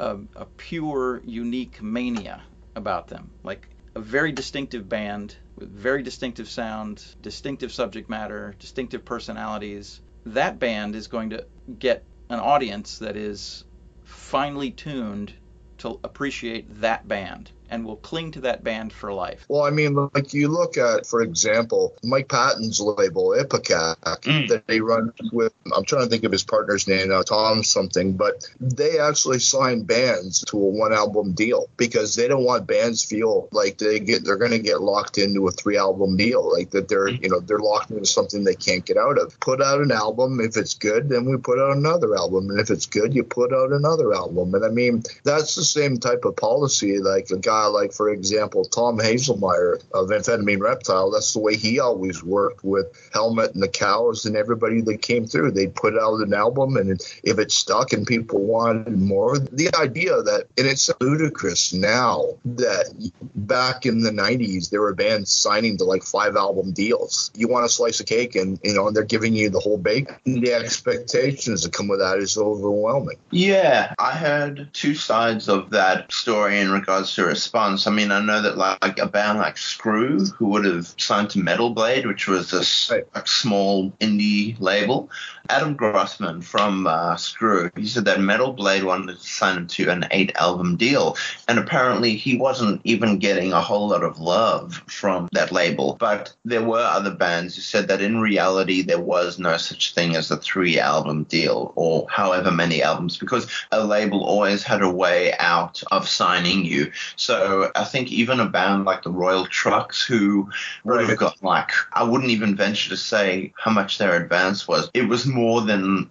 Speaker 19: a pure, unique mania about them. Like a very distinctive band with very distinctive sound, distinctive subject matter, distinctive personalities. That band is going to get an audience that is finely tuned to appreciate that band and will cling to that band for life.
Speaker 1: Well, I mean, like you look at, for example, Mike Patton's label, Ipecac, that he runs with, I'm trying to think of his partner's name now, Tom something, but they actually sign bands to a one-album deal because they don't want bands feel like they're going to get locked into a 3-album deal, like that they're locked into something they can't get out of. Put out an album. If it's good, then we put out another album. And if it's good, you put out another album. And I mean, that's the same type of policy, like a guy like, for example, Tom Hazelmeyer of Amphetamine Reptile. That's the way he always worked with Helmet and the Cows and everybody that came through. They'd put out an album, and if it stuck and people wanted more, the idea that, and it's ludicrous now that back in the 90s, there were bands signing to like 5-album deals. You want a slice of cake and, they're giving you the whole bake. The expectations that come with that is overwhelming.
Speaker 14: Yeah, I heard two sides of that story in regards to response. I mean, I know that like a band like Screw, who would have signed to Metal Blade, which was a small indie label, Adam Grossman from Screw, he said that Metal Blade wanted to sign him to an 8-album deal, and apparently he wasn't even getting a whole lot of love from that label. But there were other bands who said that in reality there was no such thing as a 3-album deal or however many albums, because a label always had a way out of signing you. So I think even a band like the Royal Trucks, who would have got like, I wouldn't even venture to say how much their advance was. It was more than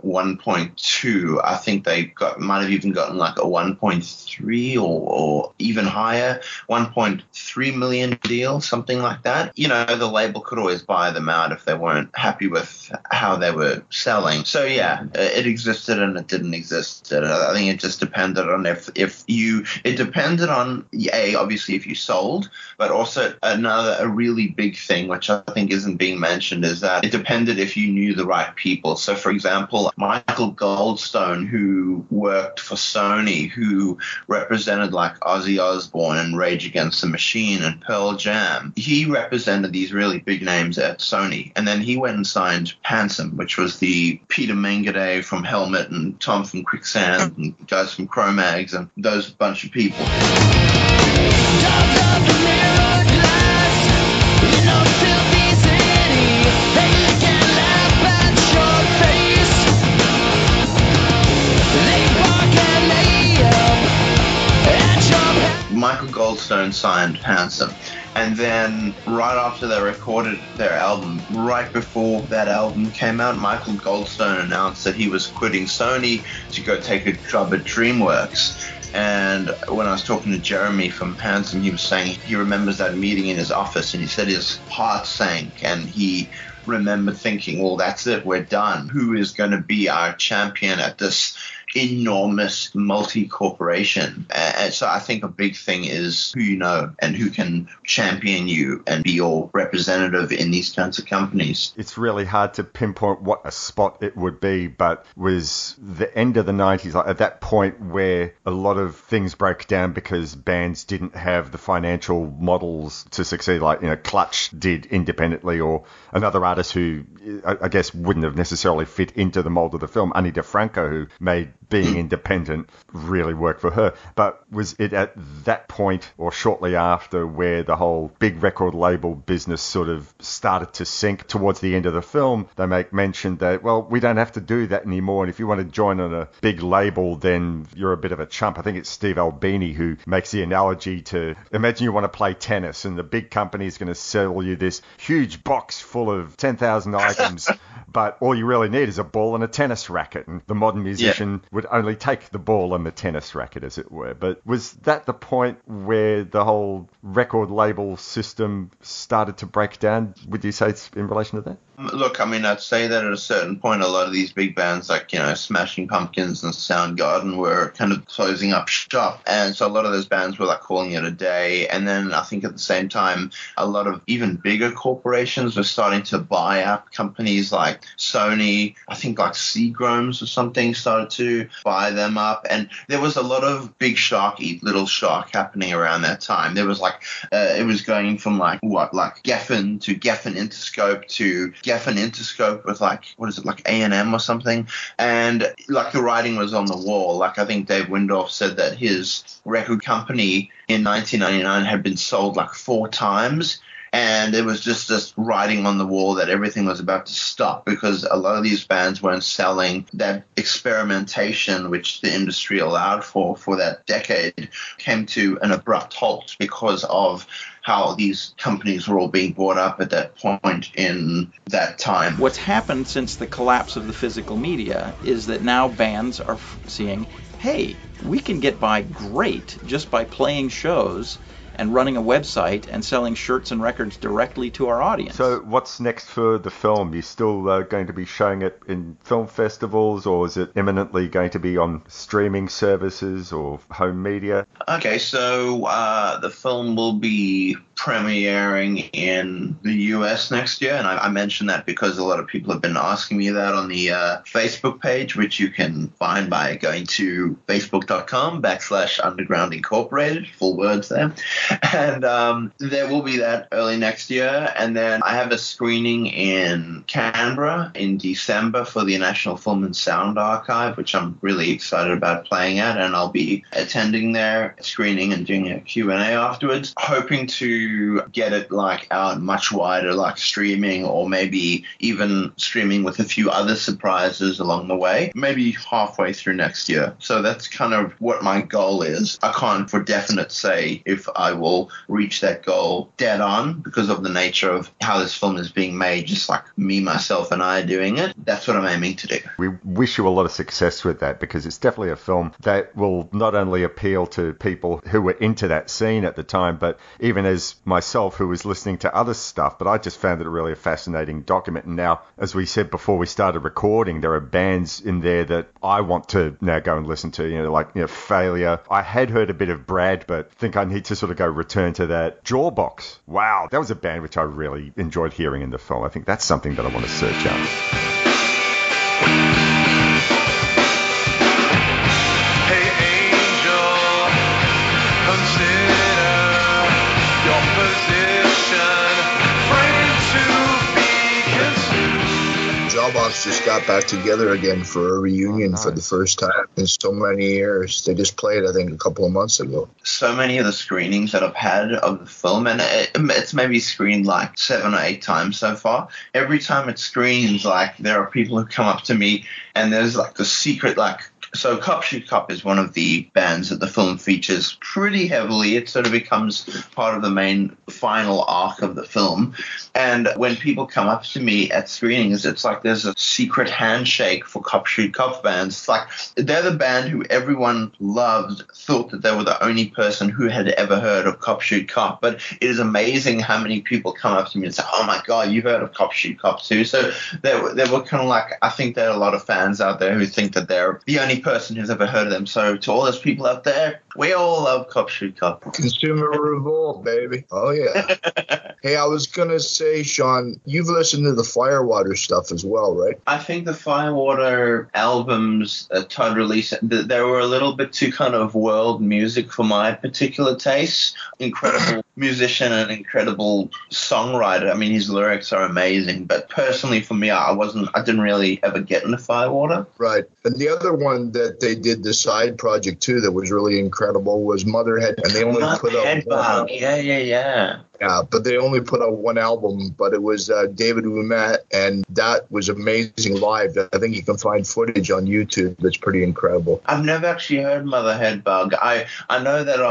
Speaker 14: 1.2. I think they might have even gotten like a 1.3 or even higher, 1.3 million deal, something like that. The label could always buy them out if they weren't happy with how they were selling. So yeah, it existed and it didn't exist. I think it just depended on it depended on, obviously if you sold, but also a really big thing, which I think isn't being mentioned, is that it depended if you knew the right people. So for example, Michael Goldstone, who worked for Sony, who represented like Ozzy Osbourne and Rage Against the Machine and Pearl Jam, he represented these really big names at Sony. And then he went and signed Handsome, which was the Peter Mengele from Helmet and Tom from Quicksand and guys from Cro-Mags and those bunch of people. Michael Goldstone signed Handsome, And then right after they recorded their album, right before that album came out, Michael Goldstone announced that he was quitting Sony to go take a job at DreamWorks. And when I was talking to Jeremy from Handsome, he was saying he remembers that meeting in his office, and he said his heart sank, and he remembered thinking, well, that's it, we're done. Who is going to be our champion at this enormous multi-corporation? And so I think a big thing is who you know and who can champion you and be your representative in these kinds of companies.
Speaker 2: It's really hard to pinpoint what a spot it would be, but was the end of the 90s, like at that point where a lot of things broke down because bands didn't have the financial models to succeed, like, Clutch did independently, or another artist who I guess wouldn't have necessarily fit into the mold of the film, Ani DeFranco, who made being independent really work for her. But was it at that point or shortly after where the whole big record label business sort of started to sink? Towards the end of the film, they make mention that, well, we don't have to do that anymore, and if you want to join on a big label, then you're a bit of a chump. I think it's Steve Albini who makes the analogy to, imagine you want to play tennis and the big company is going to sell you this huge box full of 10,000 items, but all you really need is a ball and a tennis racket, and the modern musician would only take the ball and the tennis racket, as it were. But was that the point where the whole record label system started to break down? Would you say it's in relation to that?
Speaker 14: Look, I mean, I'd say that at a certain point, a lot of these big bands like, Smashing Pumpkins and Soundgarden were kind of closing up shop. And so a lot of those bands were like calling it a day. And then I think at the same time, a lot of even bigger corporations were starting to buy up companies like Sony. I think like Seagrams or something started to buy them up. And there was a lot of Big Shark Eat Little Shark happening around that time. There was it was going from like Geffen to Geffen Interscope to Geffen Interscope with like A&M or something. And like the writing was on the wall. Like I think Dave Windorf said that his record company in 1999 had been sold like 4 times. And it was just this writing on the wall that everything was about to stop because a lot of these bands weren't selling. That experimentation, which the industry allowed for that decade, came to an abrupt halt because of how these companies were all being bought up at that point in that time.
Speaker 19: What's happened since the collapse of the physical media is that now bands are seeing, hey, we can get by great just by playing shows and running a website and selling shirts and records directly to our audience.
Speaker 2: So what's next for the film? You're still going to be showing it in film festivals, or is it imminently going to be on streaming services or home media?
Speaker 14: Okay, so the film will be premiering in the US next year, and I mentioned that because a lot of people have been asking me that on the Facebook page, which you can find by going to facebook.com/Underground Incorporated, full words there. And there will be that early next year. And then I have a screening in Canberra in December for the National Film and Sound Archive, which I'm really excited about playing at. And I'll be attending their screening and doing a Q&A afterwards, hoping to get it out much wider, like streaming, or maybe even streaming with a few other surprises along the way, maybe halfway through next year. So that's kind of what my goal is. I can't for definite say if I will reach that goal dead on because of the nature of how this film is being made, just like me, myself, and I doing it. That's what I'm aiming to do.
Speaker 2: We wish you a lot of success with that, because it's definitely a film that will not only appeal to people who were into that scene at the time, but even as myself, who was listening to other stuff. But I just found it really a fascinating document. And now, as we said before we started recording, there are bands in there that I want to now go and listen to, Failure. I had heard a bit of Brad, but think I need to sort of go return to that. Jawbox. Wow, that was a band which I really enjoyed hearing in the film. I think that's something that I want to search out.
Speaker 3: Hey angel, consider your position, frame to be consumed.
Speaker 1: Jawbox just got back together again for a reunion for the first time in so many years. They just played, I think, a couple of months ago.
Speaker 14: So many of the screenings that I've had of the film, and it's maybe screened like 7 or 8 times so far. Every time it screens, there are people who come up to me, and there's the secret So Cop Shoot Cop is one of the bands that the film features pretty heavily. It sort of becomes part of the main final arc of the film. And when people come up to me at screenings, it's like there's a secret handshake for Cop Shoot Cop fans. It's like they're the band who everyone loved, thought that they were the only person who had ever heard of Cop Shoot Cop. But it is amazing how many people come up to me and say, oh my God, you heard of Cop Shoot Cop too. So they were kind of like, I think there are a lot of fans out there who think that they're the only person who's ever heard of them. So to all those people out there, we all love Cop Shoot Cop.
Speaker 1: Consumer revolt, baby. Oh, yeah. Hey, I was going to say, Sean, you've listened to the Firewater stuff as well, right?
Speaker 14: I think the Firewater albums Todd released, they were a little bit too kind of world music for my particular taste. Incredible musician and incredible songwriter. I mean, his lyrics are amazing, but personally for me, I didn't really ever get into Firewater.
Speaker 1: Right. And the other one that they did, the side project too, that was really incredible was Motherhead, and they only put out one. Yeah, but they only put out one album, but it was David Ouimet, and that was amazing live. I think you can find footage on YouTube that's pretty incredible.
Speaker 14: I've never actually heard Motherhead Bug. I know that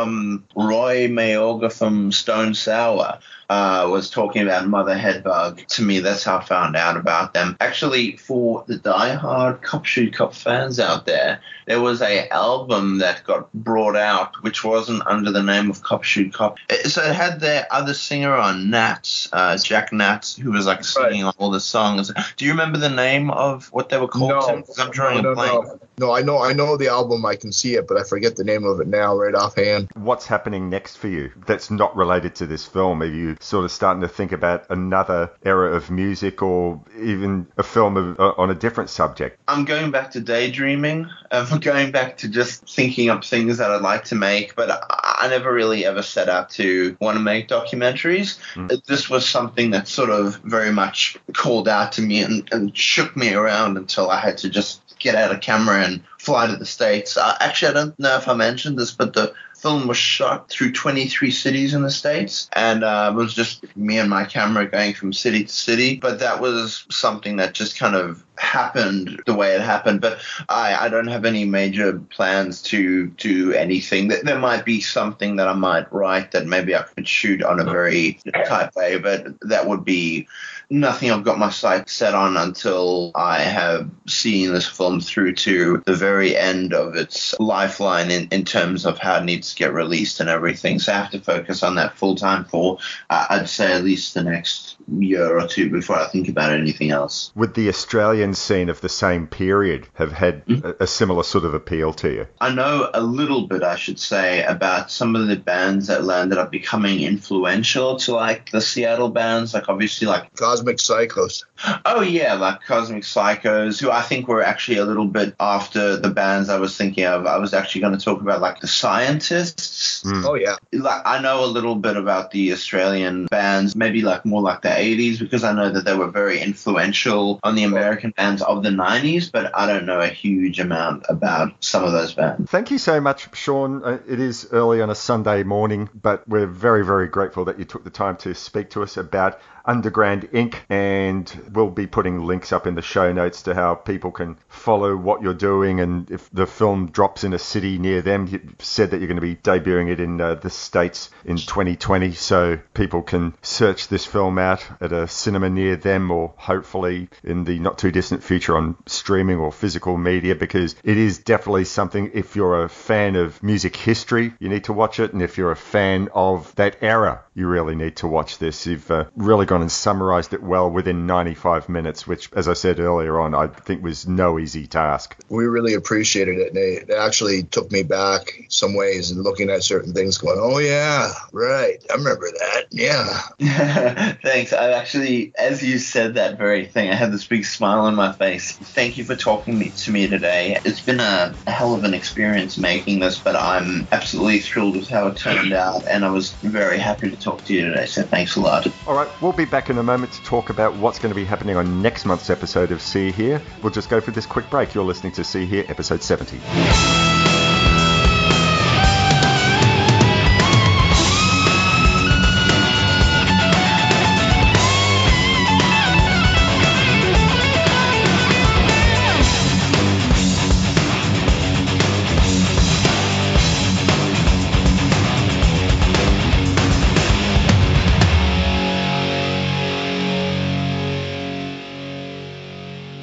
Speaker 14: Roy Mayorga from Stone Sour was talking about Motherhead Bug. To me, that's how I found out about them. Actually, for the diehard Cop Shoot Cop fans out there, there was a album that got brought out which wasn't under the name of Cop Shoot Cop. So it had their other singer on, Nats, Jack Nats, who was like singing all the songs. Do you remember the name of what they were called?
Speaker 1: No,
Speaker 14: because I'm drawing a blank.
Speaker 1: No, I know the album. I can see it, but I forget the name of it now right offhand.
Speaker 2: What's happening next for you that's not related to this film? Are you sort of starting to think about another era of music or even a film on a different subject?
Speaker 14: I'm going back to daydreaming. I'm going back to just thinking up things that I'd like to make, but I never really ever set out to want to make documentaries. This was something that sort of very much called out to me and shook me around until I had to just get out a camera and fly to the States. Actually, I don't know if I mentioned this, but the film was shot through 23 cities in the States, and it was just me and my camera going from city to city. But that was something that just kind of happened the way it happened. But I don't have any major plans to do anything. There might be something that I might write that maybe I could shoot on a very tight way, but that would be nothing I've got my sights set on until I have seen this film through to the very end of its lifeline in terms of how it needs to get released and everything. So I have to focus on that full time for, I'd say, at least the next year or two before I think about anything else.
Speaker 2: Would the Australian scene of the same period have had a similar sort of appeal to you?
Speaker 14: I know a little bit, I should say, about some of the bands that ended up becoming influential to like the Seattle bands, like obviously like
Speaker 1: Cosmic Psychos.
Speaker 14: Oh yeah, like Cosmic Psychos, who I think were actually a little bit after the bands I was thinking of. I was actually going to talk about like the Scientists.
Speaker 1: Oh yeah.
Speaker 14: Like I know a little bit about the Australian bands, maybe like more like the 80s, because I know that they were very influential on the American bands of the 90s, but I don't know a huge amount about some of those bands.
Speaker 2: Thank you so much, Sean. It is early on a Sunday morning, but we're very, very grateful that you took the time to speak to us about Underground Inc. And we'll be putting links up in the show notes to how people can follow what you're doing. And if the film drops in a city near them, you said that you're going to be debuting it in the States in 2020. So people can search this film out at a cinema near them, or hopefully in the not too distant future on streaming or physical media, because it is definitely something, if you're a fan of music history, you need to watch it. And if you're a fan of that era, you really need to watch this. You've really gone and summarized it well within 95 minutes, which, as I said earlier on, I think was no easy task.
Speaker 1: We really appreciated it, and it actually took me back some ways and looking at certain things going, oh yeah, right, I remember that, yeah.
Speaker 14: Thanks. I actually, as you said that very thing, I had this big smile on my face. Thank you for talking to me today. It's been a hell of an experience making this, but I'm absolutely thrilled with how it turned out, and I was very happy to talk to you today, so thanks a lot.
Speaker 2: All right, we'll be back in a moment to talk about what's going to be happening on next month's episode of See Here. We'll just go for this quick break. You're listening to See Here, episode 70.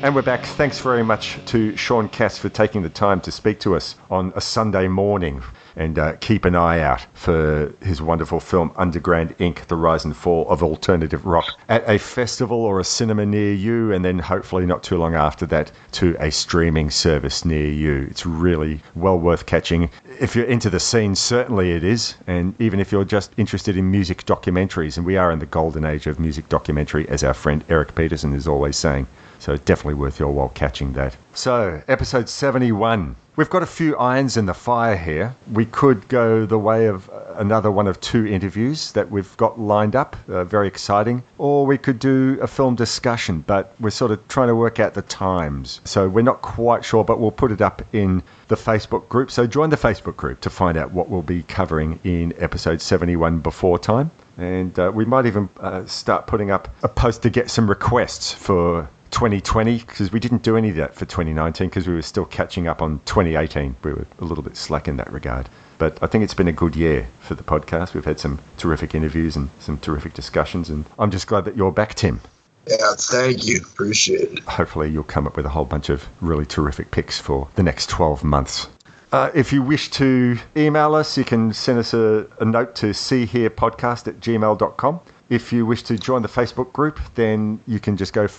Speaker 2: And we're back. Thanks very much to Sean Cass for taking the time to speak to us on a Sunday morning. And keep an eye out for his wonderful film Underground Inc., The Rise and Fall of Alternative Rock, at a festival or a cinema near you, and then hopefully not too long after that to a streaming service near you. It's really well worth catching. If you're into the scene, certainly it is. And even if you're just interested in music documentaries, and we are in the golden age of music documentary, as our friend Eric Peterson is always saying. So definitely worth your while catching that. So, episode 71. We've got a few irons in the fire here. We could go the way of another one of two interviews that we've got lined up, very exciting. Or we could do a film discussion, but we're sort of trying to work out the times. So we're not quite sure, but we'll put it up in the Facebook group. So join the Facebook group to find out what we'll be covering in episode 71 before time. And we might even start putting up a post to get some requests for 2020, because we didn't do any of that for 2019 because we were still catching up on 2018. We were a little bit slack in that regard. But I think it's been a good year for the podcast. We've had some terrific interviews and some terrific discussions, and I'm just glad that you're back, Tim.
Speaker 1: Yeah, thank you. Appreciate it.
Speaker 2: Hopefully you'll come up with a whole bunch of really terrific picks for the next 12 months. If you wish to email us, you can send us a note to seeherepodcast@gmail.com. If you wish to join the Facebook group, then you can just go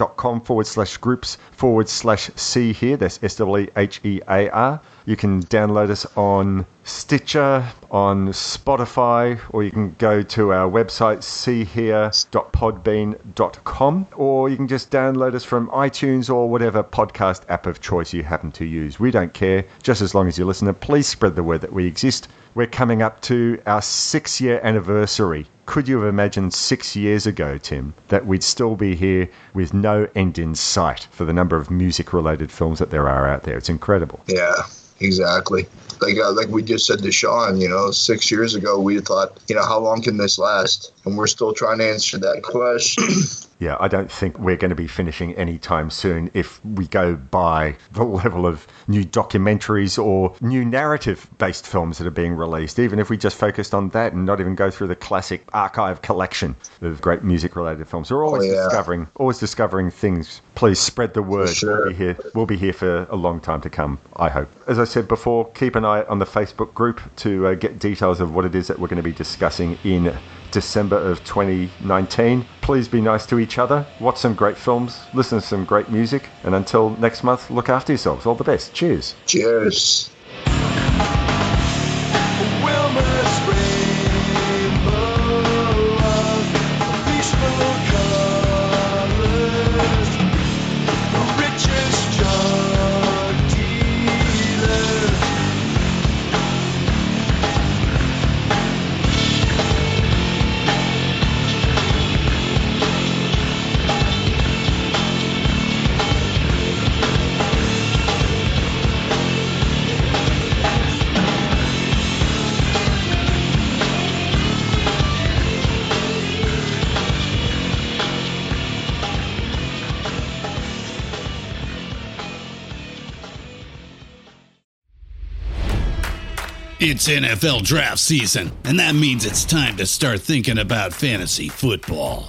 Speaker 2: facebook.com/groups/see here. That's SEEHEAR. You can download us on Stitcher, on Spotify, or you can go to our website, seehere.podbean.com, or you can just download us from iTunes or whatever podcast app of choice you happen to use. We don't care, just as long as you listen. And please spread the word that we exist. We're coming up to our 6-year anniversary. Could you have imagined 6 years ago, Tim, that we'd still be here with no end in sight for the number of music-related films that there are out there? It's incredible.
Speaker 1: Yeah, exactly. Like we just said to Sean, 6 years ago, we thought, how long can this last? And we're still trying to answer that question.
Speaker 2: Yeah, I don't think we're going to be finishing anytime soon if we go by the level of new documentaries or new narrative-based films that are being released, even if we just focused on that and not even go through the classic archive collection of great music-related films. We're always discovering things. Please spread the word.
Speaker 1: Sure.
Speaker 2: We'll be here for a long time to come, I hope. As I said before, keep an eye on the Facebook group to get details of what it is that we're going to be discussing in December of 2019. Please be nice to each other, watch some great films, listen to some great music, and until next month, look after yourselves. All the best. Cheers.
Speaker 1: Cheers.
Speaker 20: It's NFL draft season, and that means it's time to start thinking about fantasy football.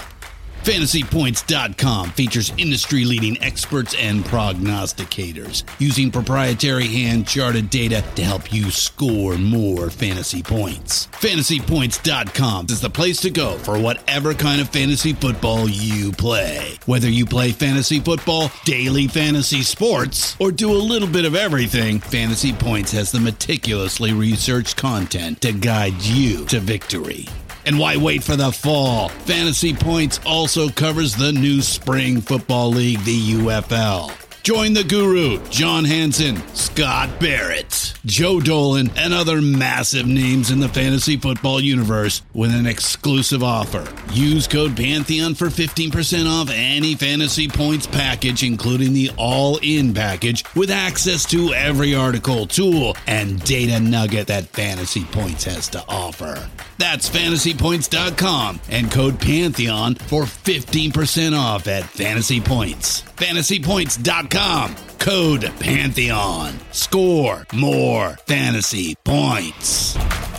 Speaker 20: FantasyPoints.com features industry-leading experts and prognosticators using proprietary hand-charted data to help you score more fantasy points. FantasyPoints.com is the place to go for whatever kind of fantasy football you play. Whether you play fantasy football, daily fantasy sports, or do a little bit of everything, Fantasy Points has the meticulously researched content to guide you to victory. And why wait for the fall? Fantasy Points also covers the new spring football league, the UFL. Join the guru, John Hansen, Scott Barrett, Joe Dolan, and other massive names in the fantasy football universe with an exclusive offer. Use code Pantheon for 15% off any Fantasy Points package, including the all-in package, with access to every article, tool, and data nugget that Fantasy Points has to offer. That's FantasyPoints.com and code Pantheon for 15% off at Fantasy Points. FantasyPoints.com, code Pantheon. Score more fantasy points.